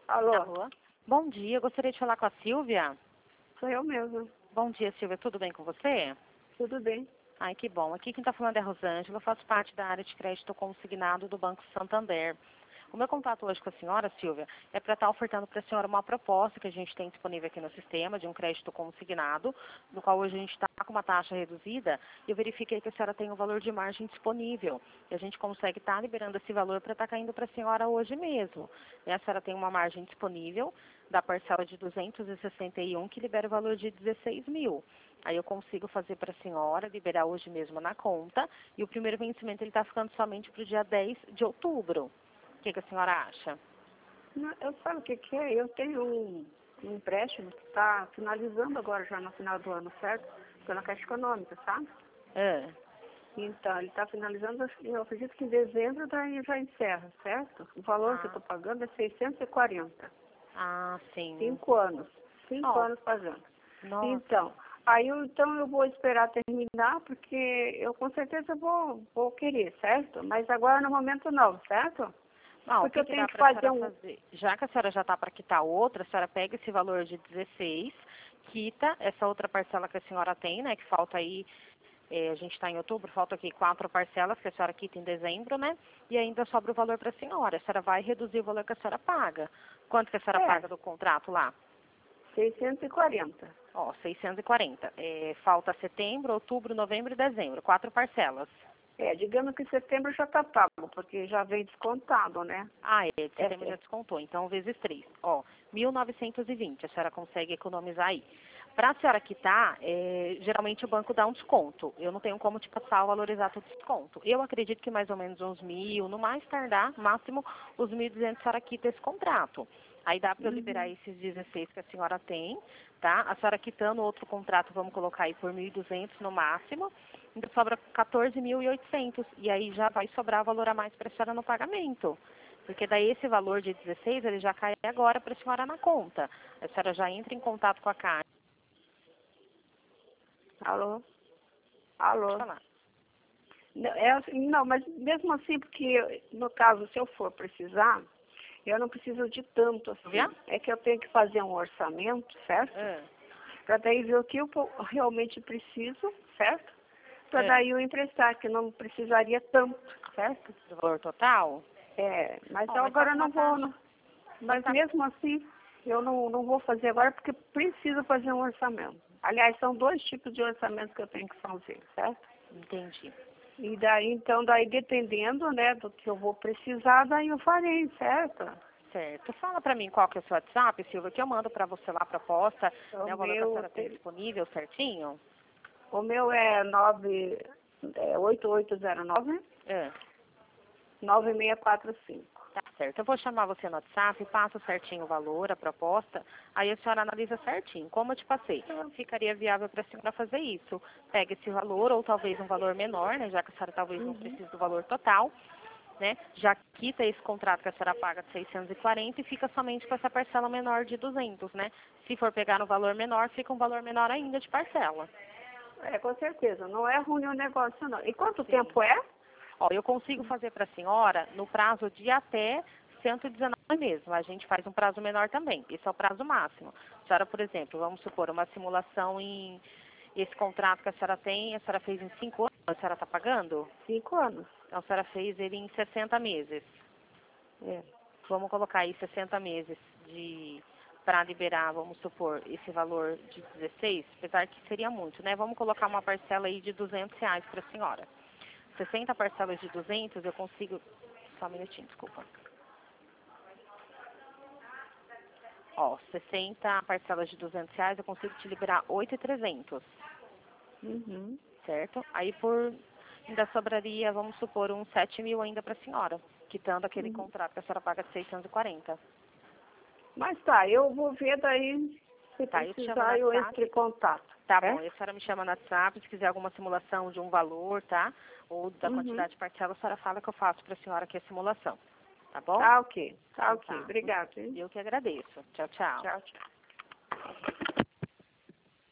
Alô? Alô? Bom dia, gostaria de falar com a Silvia. Sou eu mesma. Bom dia, Silvia, tudo bem com você? Tudo bem? Ai, que bom. Aqui quem está falando é a Rosângela, eu faço parte da área de crédito consignado do Banco Santander. O meu contato hoje com a senhora, Silvia, é para estar ofertando para a senhora uma proposta que a gente tem disponível aqui no sistema de um crédito consignado, no qual hoje a gente está com uma taxa reduzida, e eu verifiquei que a senhora tem um valor de margem disponível. E a gente consegue estar liberando esse valor para estar caindo para a senhora hoje mesmo. E a senhora tem uma margem disponível da parcela de 261, que libera o valor de 16 mil. Aí eu consigo fazer para a senhora, liberar hoje mesmo na conta, e o primeiro vencimento ele está ficando somente para o dia 10 de outubro. O que a senhora acha? Não, eu sabe o que é? Eu tenho um empréstimo que está finalizando agora já no final do ano, certo? Estou na Caixa Econômica, sabe? É. Então, ele está finalizando, eu acredito que em dezembro daí já encerra, certo? O valor que eu Ah, estou pagando é 640. sim. 5 anos. 5 Nossa, anos pagando. nossa. Então, então eu vou esperar terminar, porque eu com certeza vou querer, certo? Mas agora no momento não, certo? Não, o Porque que eu que tenho dá que para a fazer senhora fazer? Já que a senhora já está para quitar outra, a senhora pega esse valor de 16, quita essa outra parcela que a senhora tem, né? Que falta aí, a gente está em outubro, falta aqui 4 parcelas que a senhora quita em dezembro, né? E ainda sobra o valor para a senhora. A senhora vai reduzir o valor que a senhora paga. Quanto que a senhora paga do contrato lá? 640. Ó, 640. Falta setembro, outubro, novembro e dezembro. 4 parcelas. Digamos que setembro já está pago, porque já vem descontado, né? Ah, de setembro É. já descontou. Então, vezes 3. Ó, 1.920. A senhora consegue economizar aí. Para a senhora quitar, geralmente o banco dá um desconto. Eu não tenho como te passar o valor exato do desconto. Eu acredito que mais ou menos uns 1.000, no mais tardar, máximo, os 1.200 a senhora quita esse contrato. Aí dá para eu liberar esses 16 que a senhora tem, tá? A senhora quitando outro contrato, vamos colocar aí por 1.200 no máximo, ainda sobra 14.800. E aí já vai sobrar valor a mais para a senhora no pagamento. Porque daí esse valor de 16, ele já cai agora para a senhora na conta. A senhora já entra em contato com a Caixa. Alô? Pode Alô? falar. Não, não, mas mesmo assim, porque no caso, se eu for precisar, eu não preciso de tanto Viu? assim. É que eu tenho que fazer um orçamento, certo? Para daí ver o que eu realmente preciso, certo? Para daí eu emprestar, que não precisaria tanto, certo? Do valor total? Mas Ó, eu mas tá agora com não uma vou, taxa. mas mesmo assim, eu não vou fazer agora porque preciso fazer um orçamento. Aliás, são 2 tipos de orçamento que eu tenho que fazer, certo? Entendi. E daí, então, dependendo, né, do que eu vou precisar, daí eu farei, certo? Certo. Fala pra mim qual que é o seu WhatsApp, Silvia, que eu mando pra você lá a proposta, O né, o valor que a meu, senhora tem disponível certinho. o meu é 8809 É. 9645. Tá certo. Eu vou chamar você no WhatsApp, passo certinho o valor, a proposta, aí a senhora analisa certinho. Como eu te passei, ficaria viável para a senhora fazer isso. Pega esse valor, ou talvez um valor menor, né, já que a senhora talvez não precise do valor total, né, já quita esse contrato que a senhora paga de 640 e fica somente com essa parcela menor de 200, né? Se for pegar no valor menor, fica um valor menor ainda de parcela. Com certeza. Não é ruim o negócio, não. E quanto Sim. tempo é? Ó, eu consigo fazer para a senhora no prazo de até 119 meses. A gente faz um prazo menor também. Esse é o prazo máximo. A senhora, por exemplo, vamos supor, uma simulação em esse contrato que a senhora tem, a senhora fez em 5 anos, a senhora está pagando? 5 anos. Então, a senhora fez ele em 60 meses. É. Vamos colocar aí 60 meses para liberar, vamos supor, esse valor de 16, apesar que seria muito, né? Vamos colocar uma parcela aí de R$ 200 para a senhora. 60 parcelas de 200, eu consigo... Só um minutinho, desculpa. Ó, 60 parcelas de R$ 200, eu consigo te liberar 8.300, Uhum. certo? Aí ainda sobraria, vamos supor, uns 7 mil ainda para a senhora, quitando aquele contrato que a senhora paga de 640. Mas tá, eu vou ver daí, se Tá, eu te chamo no precisar, eu entro WhatsApp. em contato. Tá bom, a senhora me chama no WhatsApp, se quiser alguma simulação de um valor, tá? Ou da quantidade de parcela, a senhora fala que eu faço para a senhora aqui a simulação. Tá bom? Tá ok. Tá Então ok. tá. Obrigada, hein? Eu que agradeço. Tchau, tchau. Tchau, tchau.